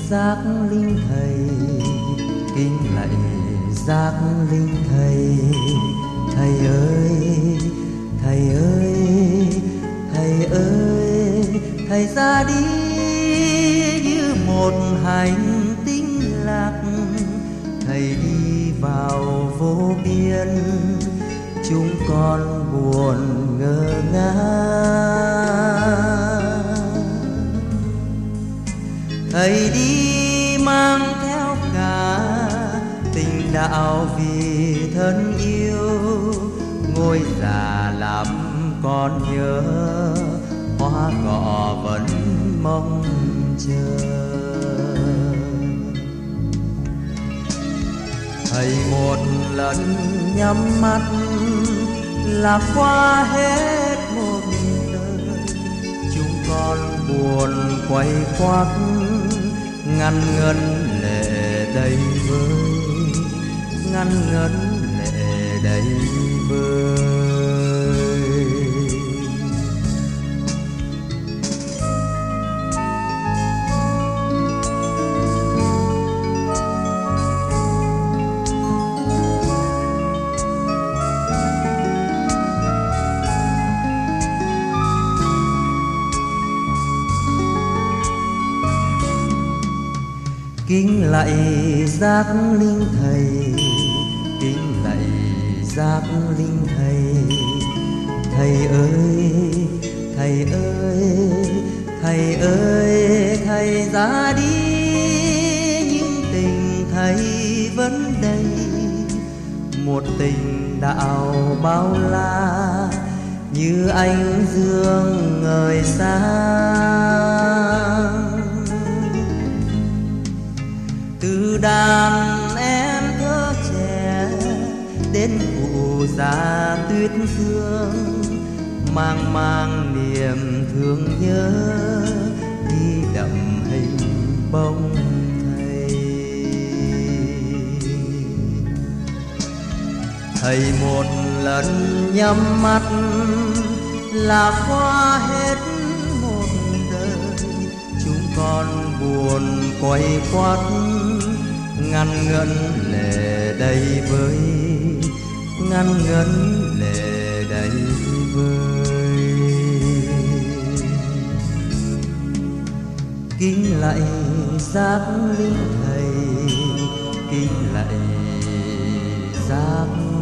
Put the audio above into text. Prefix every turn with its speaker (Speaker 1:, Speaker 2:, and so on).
Speaker 1: giác linh thầy, kính lạy giác linh thầy. Thầy ơi, thầy ơi, thầy ơi, thầy ra đi như một hành tinh lạc. Thầy đi vào vô biên, chúng con buồn ngơ ngác. Thầy đi mang theo cả tình đạo vì thân yêu, ngôi già làm con nhớ, hoa cỏ vẫn mong chờ. Thầy một lần nhắm mắt là qua hết một đời, chúng con buồn quay quắt, ngăn ngấn lệ đầy vơi, ngăn ngấn lệ đầy vơi. Kính lạy giác linh thầy, kính lạy giác linh thầy. Thầy ơi, thầy ơi, thầy ơi, thầy ra đi nhưng tình thầy vẫn đầy, một tình đạo bao la như ánh dương ngời sáng. Từ đàn em thơ trẻ đến cụ già tuyết dương, mang mang niềm thương nhớ, đi đậm hình bóng thầy. Thầy một lần nhắm mắt là qua hết một đời, chúng con buồn quay quắt, ngăn ngấn lệ đầy vơi, ngăn ngấn lệ đầy vơi. Kính lạy giác linh thầy, kính lạy giác